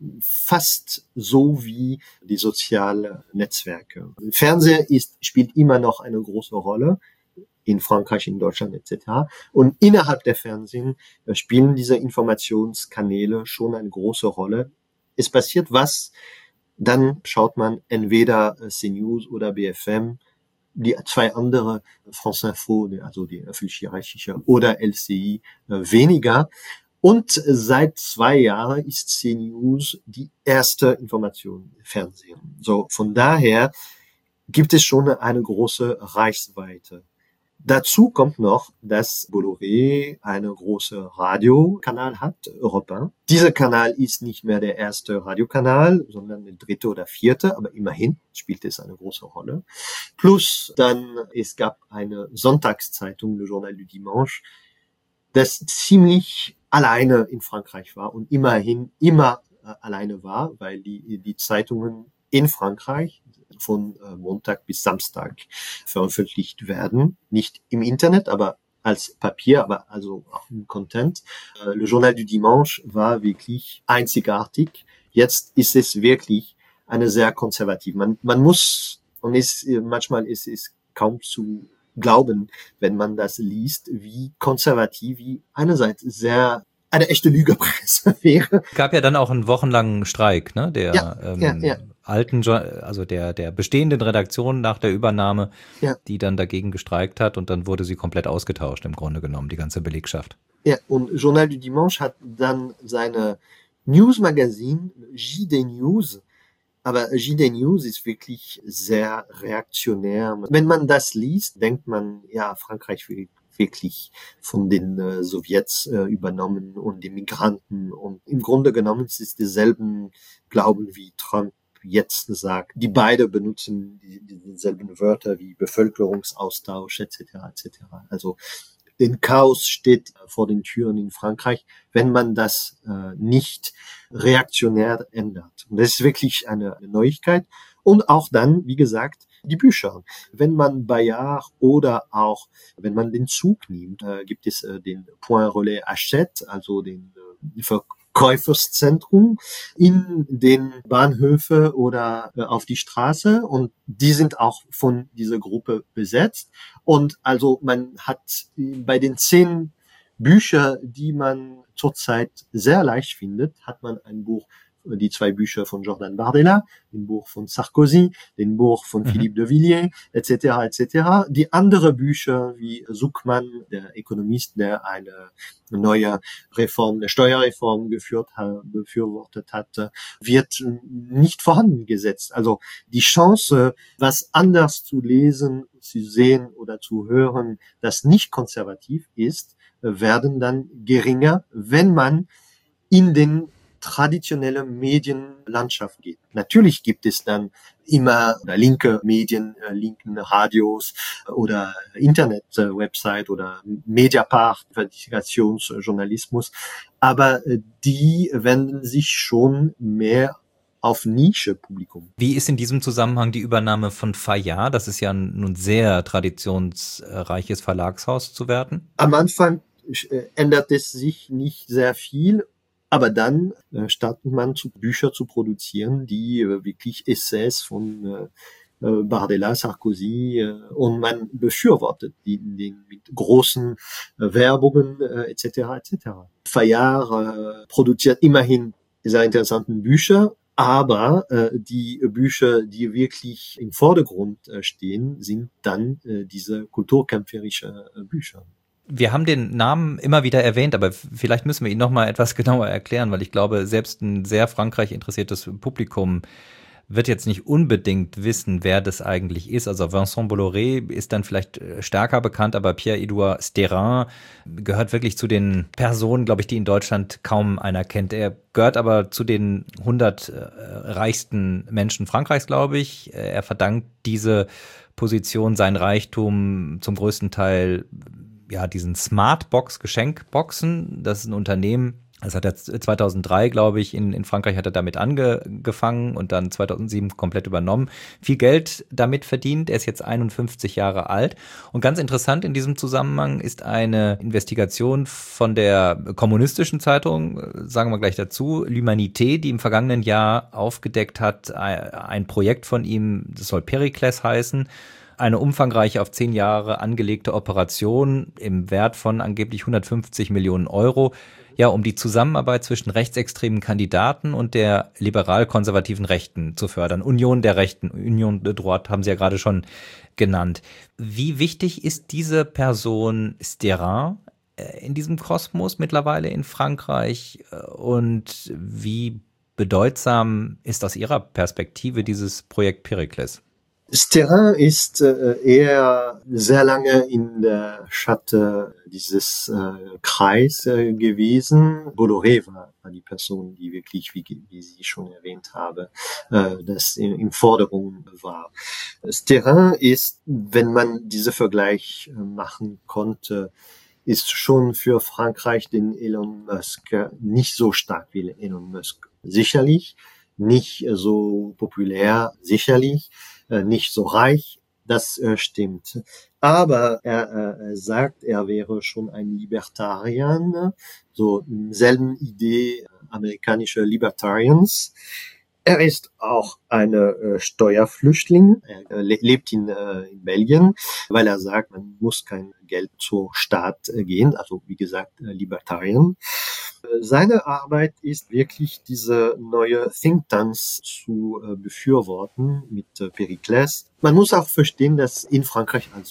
Fast so wie die sozialen Netzwerke. Fernseher ist, spielt immer noch eine große Rolle in Frankreich, in Deutschland et cetera. Und innerhalb der Fernsehen spielen diese Informationskanäle schon eine große Rolle. Es passiert was, dann schaut man entweder CNews oder B F M, die zwei andere, France Info, also die öffentlich-rechtliche, oder L C I, weniger. Und seit zwei Jahren ist CNews die erste Information im Fernsehen. So, von daher gibt es schon eine große Reichweite. Dazu kommt noch, dass Bolloré einen großen Radiokanal hat, Europe eins. Dieser Kanal ist nicht mehr der erste Radiokanal, sondern der dritte oder vierte, aber immerhin spielt es eine große Rolle. Plus dann, es gab eine Sonntagszeitung, Le Journal du Dimanche, das ziemlich alleine in Frankreich war und immerhin immer äh, alleine war, weil die, die Zeitungen in Frankreich von äh, Montag bis Samstag veröffentlicht werden. Nicht im Internet, aber als Papier, aber also auch im Content. Äh, Le Journal du Dimanche war wirklich einzigartig. Jetzt ist es wirklich eine sehr konservative. Man, man muss, und es, manchmal ist es kaum zu glauben, wenn man das liest, wie konservativ, wie einerseits sehr eine echte Lügepresse wäre. Es gab ja dann auch einen wochenlangen Streik, ne, der ja, ähm, ja, ja. alten, also der der bestehenden Redaktion nach der Übernahme, ja. die dann dagegen gestreikt hat und dann wurde sie komplett ausgetauscht im Grunde genommen, die ganze Belegschaft. Ja, und Journal du Dimanche hat dann seine News-Magazin J D News Aber J D News ist wirklich sehr reaktionär. Wenn man das liest, denkt man, ja, Frankreich will wirklich von den äh, Sowjets äh, übernommen und den Migranten. Und im Grunde genommen ist es dieselben Glauben, wie Trump jetzt sagt. Die beide benutzen die, dieselben Wörter wie Bevölkerungsaustausch et cetera et cetera. Also den Chaos steht vor den Türen in Frankreich, wenn man das äh, nicht reaktionär ändert. Und das ist wirklich eine, eine Neuigkeit. Und auch dann, wie gesagt, die Bücher. Wenn man Bayard oder auch, wenn man den Zug nimmt, äh, gibt es äh, den Point Relais Hachette, also den äh, Verkäuferszentrum in den Bahnhöfen oder äh, auf die Straße, und die sind auch von dieser Gruppe besetzt. Und also man hat bei den zehn Büchern, die man zurzeit sehr leicht findet, hat man ein Buch, die zwei Bücher von Jordan Bardella, den Buch von Sarkozy, den Buch von mhm. Philippe de Villiers, et cetera et cetera. Die andere Bücher wie Zuckmann, der Ökonomist, der eine neue Reform, eine Steuerreform geführt hat, befürwortet hat, wird nicht vorhanden gesetzt. Also die Chance, was anders zu lesen, zu sehen oder zu hören, das nicht konservativ ist, werden dann geringer, wenn man in den traditionelle Medienlandschaft geht. Natürlich gibt es dann immer linke Medien, linken Radios oder Internet-Website oder Mediapart, Investigationsjournalismus, aber die wenden sich schon mehr auf Nische-Publikum. Wie ist in diesem Zusammenhang die Übernahme von Fayard? Das ist ja ein nun sehr traditionsreiches Verlagshaus zu werden. Am Anfang ändert es sich nicht sehr viel. Aber dann äh, startet man zu Bücher zu produzieren, die äh, wirklich Essays von äh, Bardella, Sarkozy äh, und man befürwortet die, die mit großen äh, Werbungen äh, et cetera et cetera. Fayard äh, produziert immerhin sehr interessante Bücher, aber äh, die Bücher, die wirklich im Vordergrund äh, stehen, sind dann äh, diese kulturkämpferische äh, Bücher. Wir haben den Namen immer wieder erwähnt, aber vielleicht müssen wir ihn noch mal etwas genauer erklären, weil ich glaube, selbst ein sehr Frankreich interessiertes Publikum wird jetzt nicht unbedingt wissen, wer das eigentlich ist. Also Vincent Bolloré ist dann vielleicht stärker bekannt, aber Pierre-Edouard Sterrin gehört wirklich zu den Personen, glaube ich, die in Deutschland kaum einer kennt. Er gehört aber zu den hundert reichsten Menschen Frankreichs, glaube ich. Er verdankt diese Position, sein Reichtum zum größten Teil ja, diesen Smartbox-Geschenkboxen. Das ist ein Unternehmen, das hat er zweitausenddrei, glaube ich, in, in Frankreich hat er damit angefangen und dann zweitausendsieben komplett übernommen. Viel Geld damit verdient. Er ist jetzt einundfünfzig Jahre alt. Und ganz interessant in diesem Zusammenhang ist eine Investigation von der kommunistischen Zeitung, sagen wir gleich dazu, L'Humanité, die im vergangenen Jahr aufgedeckt hat, ein Projekt von ihm, das soll Perikles heißen, eine umfangreiche auf zehn Jahre angelegte Operation im Wert von angeblich hundertfünfzig Millionen Euro, ja, um die Zusammenarbeit zwischen rechtsextremen Kandidaten und der liberal-konservativen Rechten zu fördern. Union der Rechten, Union de Droite haben Sie ja gerade schon genannt. Wie wichtig ist diese Person Sterrin in diesem Kosmos mittlerweile in Frankreich und wie bedeutsam ist aus Ihrer Perspektive dieses Projekt Perikles? Sterrin ist äh, eher sehr lange in der Schatten dieses äh, Kreis äh, gewesen. Bolloré war, war die Person, die wirklich, wie, wie Sie schon erwähnt haben, äh, das in, in Forderung war. Sterrin ist, wenn man diese Vergleich äh, machen konnte, ist schon für Frankreich den Elon Musk nicht so stark wie Elon Musk. Sicherlich, nicht so populär, sicherlich, nicht so reich, das äh, stimmt. Aber er äh, sagt, er wäre schon ein Libertarier, so selben Idee äh, amerikanische Libertarians. Er ist auch eine äh, Steuerflüchtling. Er äh, lebt in, äh, in Belgien, weil er sagt, man muss kein Geld zur Staat äh, gehen. Also wie gesagt, äh, Libertarian. Seine Arbeit ist wirklich diese neue Thinktanks zu äh, befürworten mit äh, Perikles. Man muss auch verstehen, dass in Frankreich als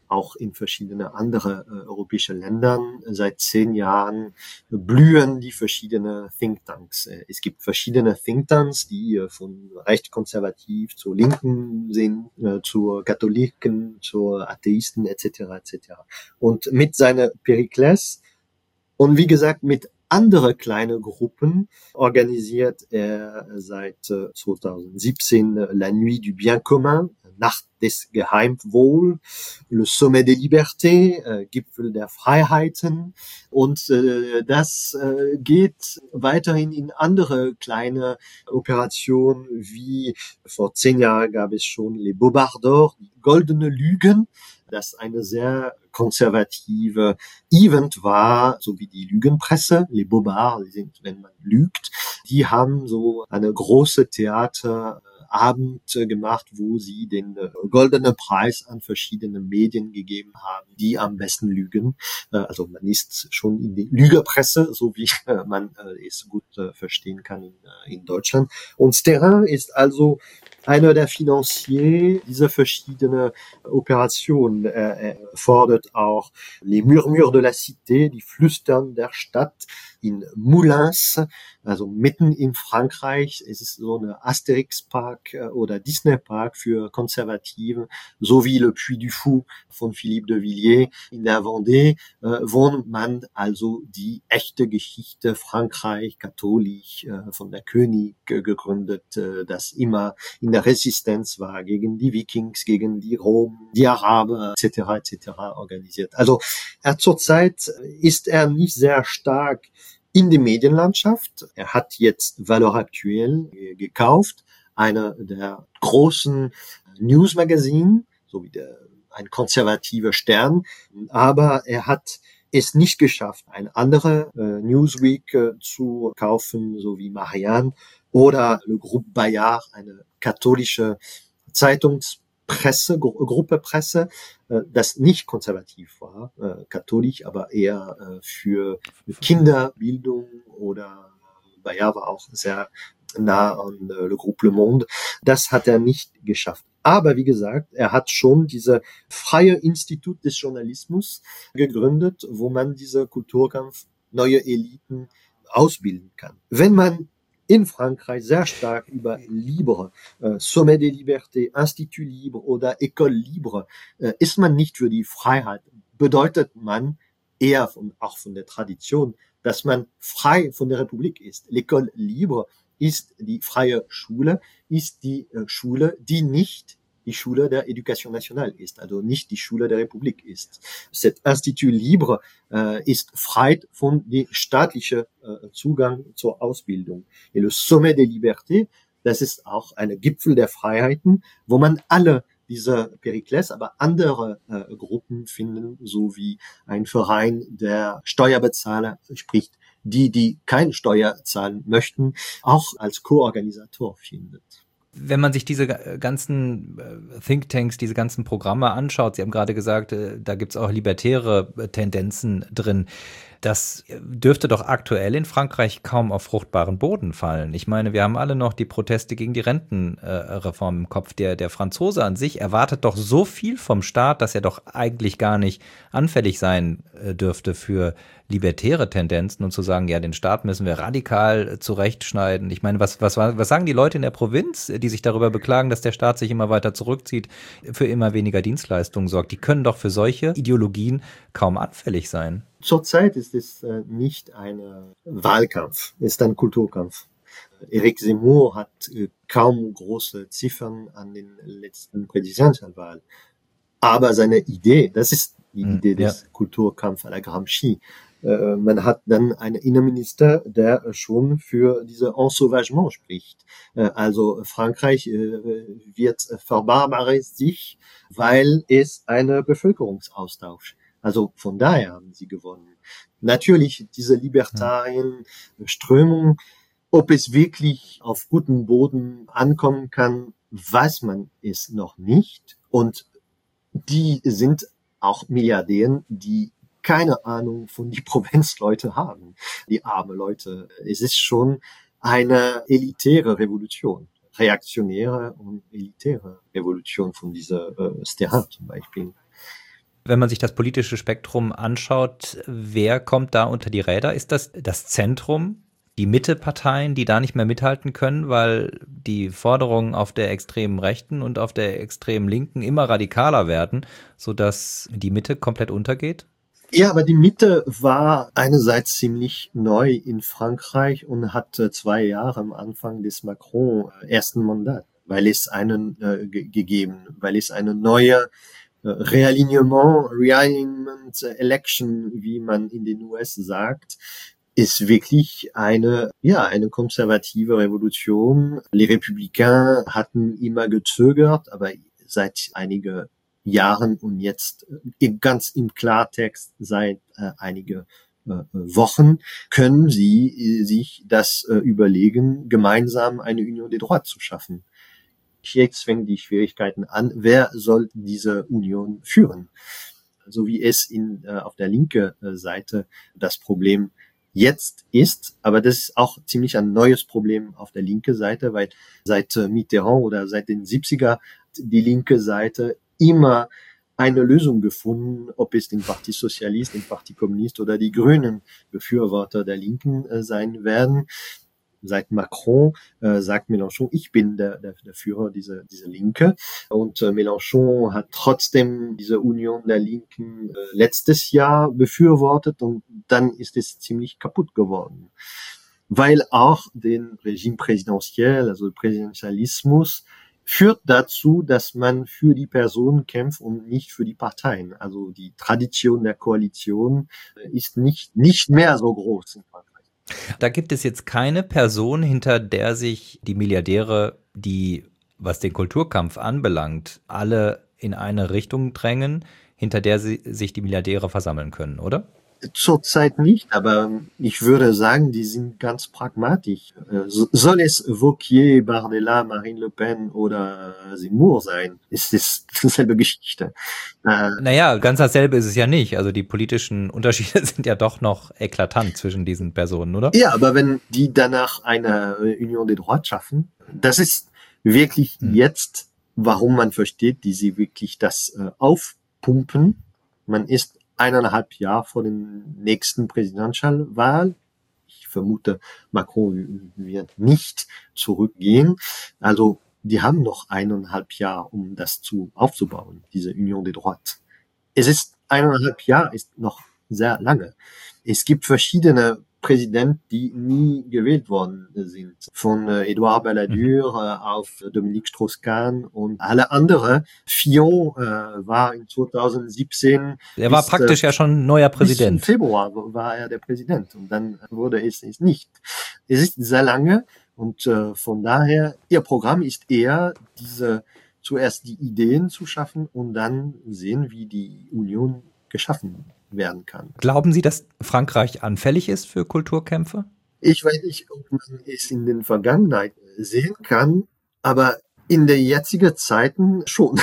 auch in verschiedene andere äh, europäische Ländern. Seit zehn Jahren blühen die verschiedenen Thinktanks. Äh, es gibt verschiedene Thinktanks, die äh, von rechtskonservativ zu Linken sind, äh, zu Katholiken, zu Atheisten et cetera et cetera. Und mit seiner Perikles und wie gesagt mit andere kleine Gruppen organisiert er seit äh, zweitausendsiebzehn La Nuit du Bien Commun, Nacht des Geheimwohl, Le Sommet des Libertés, äh, Gipfel der Freiheiten. Und äh, das äh, geht weiterhin in andere kleine Operationen, wie vor zehn Jahren gab es schon Les Bobards, die goldene Lügen, das eine sehr konservative Event war, so wie die Lügenpresse, les Bobards, die sind, wenn man lügt, die haben so eine große Theaterabend gemacht, wo sie den goldenen Preis an verschiedene Medien gegeben haben, die am besten lügen. Also man ist schon in die Lügerpresse, so wie man es gut verstehen kann in, in Deutschland. Und Sterrin ist also einer der Finanziers dieser verschiedenen Operationen. Er, er fordert auch les Murmures de la Cité, die Flüstern der Stadt in Moulins, also mitten in Frankreich. Es ist so eine Asterix-Park oder Disney-Park für Konservative, so wie Le Puy du Fou von Philippe de Villiers in der Vendée, wo man also die echte Geschichte Frankreich, katholisch, von der König gegründet, das immer in der Resistenz war gegen die Vikings, gegen die Rom, die Araber et cetera et cetera organisiert. Also er zurzeit ist er nicht sehr stark in der Medienlandschaft. Er hat jetzt Valeurs Actuelles gekauft, einer der großen Newsmagazine, so wie der, ein konservativer Stern, aber er hat es nicht geschafft, eine andere äh, Newsweek äh, zu kaufen, so wie Marianne oder Le Groupe Bayard, eine katholische Zeitungspresse, Gru- Gruppe Presse, äh, das nicht konservativ war, äh, katholisch, aber eher äh, für Kinderbildung oder äh, Bayard war auch sehr nah an äh, Le Groupe Le Monde. Das hat er nicht geschafft. Aber wie gesagt, er hat schon diese freie Institut des Journalismus gegründet, wo man diese Kulturkampf neue Eliten ausbilden kann. Wenn man in Frankreich sehr stark über Libre, äh, Sommet des Libertés, Institut Libre oder École Libre, äh, ist man nicht für die Freiheit. Bedeutet man eher von, auch von der Tradition, dass man frei von der Republik ist. L'école Libre ist die freie Schule, ist die äh, Schule, die nicht die Schule der Éducation nationale ist, also nicht die Schule der Republik ist. Cet Institut Libre äh, ist frei von dem staatlichen äh, Zugang zur Ausbildung. Et le Sommet des Libertés, das ist auch ein Gipfel der Freiheiten, wo man alle diese Perikles, aber andere äh, Gruppen finden, so wie ein Verein der Steuerbezahler, sprich die, die keine Steuer zahlen möchten, auch als Co-Organisator findet. Wenn man sich diese ganzen Thinktanks, diese ganzen Programme anschaut, Sie haben gerade gesagt, da gibt es auch libertäre Tendenzen drin. Das dürfte doch aktuell in Frankreich kaum auf fruchtbaren Boden fallen. Ich meine, wir haben alle noch die Proteste gegen die Rentenreform im Kopf. Der, der Franzose an sich erwartet doch so viel vom Staat, dass er doch eigentlich gar nicht anfällig sein dürfte für libertäre Tendenzen und zu sagen, ja, den Staat müssen wir radikal zurechtschneiden. Ich meine, was, was, was sagen die Leute in der Provinz, die sich darüber beklagen, dass der Staat sich immer weiter zurückzieht, für immer weniger Dienstleistungen sorgt? Die können doch für solche Ideologien kaum anfällig sein. Zurzeit ist es äh, nicht ein Wahlkampf, es ist ein Kulturkampf. Eric Zemmour hat äh, kaum große Ziffern an den letzten Präsidentschaftswahlen. Aber seine Idee, das ist die hm, Idee des ja. Kulturkampfs à la Gramsci. Äh, man hat dann einen Innenminister, der schon für diese Ensauvagement spricht. Äh, also Frankreich äh, wird verbarbaret sich, weil es einen Bevölkerungsaustausch. Also von daher haben sie gewonnen. Natürlich diese libertarien Strömung, ob es wirklich auf guten Boden ankommen kann, weiß man es noch nicht. Und die sind auch Milliardären, die keine Ahnung von die Provinzleute haben, die arme Leute. Es ist schon eine elitäre Revolution, reaktionäre und elitäre Revolution von dieser äh, Sterrin zum Beispiel. Wenn man sich das politische Spektrum anschaut, wer kommt da unter die Räder? Ist das das Zentrum, die Mitteparteien, die da nicht mehr mithalten können, weil die Forderungen auf der extremen Rechten und auf der extremen Linken immer radikaler werden, sodass die Mitte komplett untergeht? Ja, aber die Mitte war einerseits ziemlich neu in Frankreich und hatte zwei Jahre am Anfang des Macron ersten Mandat, weil es einen äh, ge- gegeben, weil es eine neue äh, Realignement, Realignment Election, wie man in den U S sagt, ist wirklich eine, ja, eine konservative Revolution. Die Republikaner hatten immer gezögert, aber seit einigen Jahren und jetzt ganz im Klartext seit äh, einige äh, Wochen können sie äh, sich das äh, überlegen, gemeinsam eine Union des Droits zu schaffen. Jetzt fängt die Schwierigkeiten an. Wer soll diese Union führen? So wie es in, äh, auf der linken äh, Seite das Problem jetzt ist, aber das ist auch ziemlich ein neues Problem auf der linken Seite, weil seit äh, Mitterrand oder seit den siebziger die linke Seite immer eine Lösung gefunden, ob es den Parti Socialiste, den Parti Kommunist oder die Grünen Befürworter der Linken äh, sein werden. Seit Macron äh, sagt Mélenchon, ich bin der, der, der Führer dieser, dieser Linke. Und äh, Mélenchon hat trotzdem diese Union der Linken äh, letztes Jahr befürwortet und dann ist es ziemlich kaputt geworden. Weil auch den Regime präsidentiell, also Präsidentialismus, führt dazu, dass man für die Person kämpft und nicht für die Parteien. Also die Tradition der Koalition äh, ist nicht, nicht mehr so groß in Frankreich. Da gibt es jetzt keine Person, hinter der sich die Milliardäre, die, was den Kulturkampf anbelangt, alle in eine Richtung drängen, hinter der sie, sich die Milliardäre versammeln können, oder? Zurzeit nicht, aber ich würde sagen, die sind ganz pragmatisch. Soll es Wauquiez, Bardella, Marine Le Pen oder Zemmour sein? Es ist dieselbe Geschichte. Äh, naja, ganz dasselbe ist es ja nicht. Also die politischen Unterschiede sind ja doch noch eklatant zwischen diesen Personen, oder? Ja, aber wenn die danach eine Union des Droits schaffen, das ist wirklich hm. jetzt, warum man versteht, die sie wirklich das äh, aufpumpen. Man ist eineinhalb Jahre vor den nächsten Präsidentschaftswahl. Ich vermute, Macron wird nicht zurückgehen. Also, die haben noch eineinhalb Jahre, um das zu aufzubauen, diese Union des Droits. Es ist eineinhalb Jahre, ist noch sehr lange. Es gibt verschiedene Präsidenten, die nie gewählt worden sind. Von äh, Edouard Balladur äh, auf Dominique Strauss-Kahn und alle andere. Fillon äh, war in zweitausendsiebzehn. Er war bis, praktisch äh, ja schon neuer Präsident. Bis im Februar war er der Präsident und dann wurde es, es nicht. Es ist sehr lange und äh, von daher, ihr Programm ist eher diese, zuerst die Ideen zu schaffen und dann sehen, wie die Union geschaffen wird. werden kann. Glauben Sie, dass Frankreich anfällig ist für Kulturkämpfe? Ich weiß nicht, ob man es in den Vergangenheit sehen kann, aber in der jetzigen Zeiten schon.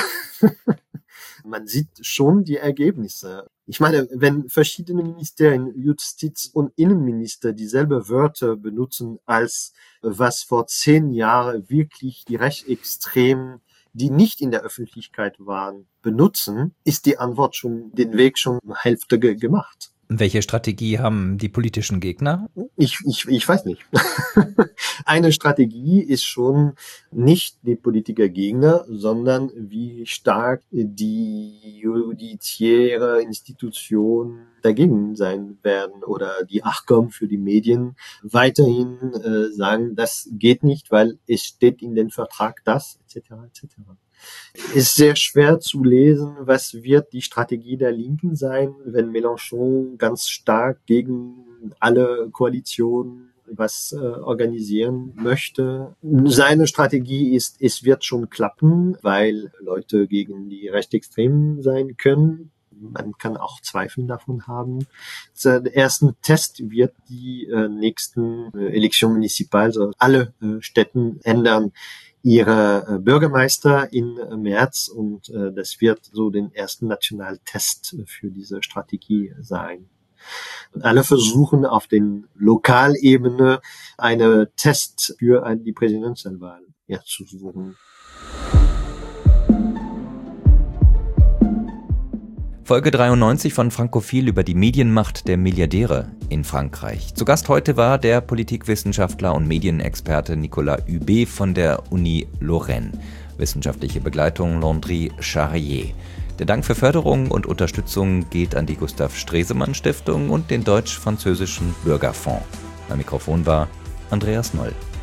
Man sieht schon die Ergebnisse. Ich meine, wenn verschiedene Ministerien, Justiz- und Innenminister dieselbe Wörter benutzen, als was vor zehn Jahren wirklich die Rechtsextremen, die nicht in der Öffentlichkeit waren, benutzen, ist die Antwort schon, den Weg schon Hälfte ge- gemacht. Welche Strategie haben die politischen Gegner? Ich, ich, ich weiß nicht. Eine Strategie ist schon nicht die Politikergegner, sondern wie stark die judiziäre Institutionen dagegen sein werden oder die Arcom für die Medien weiterhin äh, sagen, das geht nicht, weil es steht in den Vertrag das, et cetera et cetera. Ist sehr schwer zu lesen, was wird die Strategie der Linken sein, wenn Mélenchon ganz stark gegen alle Koalitionen was äh, organisieren möchte. Seine Strategie ist, es wird schon klappen, weil Leute gegen die Rechtsextremen sein können. Man kann auch Zweifel davon haben. Der erste Test wird die äh, nächsten äh, Elektion municipal, also alle äh, Städten ändern ihre Bürgermeister im März und äh, das wird so den ersten Nationaltest für diese Strategie sein. Und alle versuchen auf den Lokalebene eine Test für die Präsidentschaftswahl ja, zu suchen. Folge dreiundneunzig von Frankophil über die Medienmacht der Milliardäre in Frankreich. Zu Gast heute war der Politikwissenschaftler und Medienexperte Nicolas Hubé von der Uni Lorraine. Wissenschaftliche Begleitung Landry Charrier. Der Dank für Förderung und Unterstützung geht an die Gustav Stresemann Stiftung und den Deutsch-Französischen Bürgerfonds. Am Mikrofon war Andreas Noll.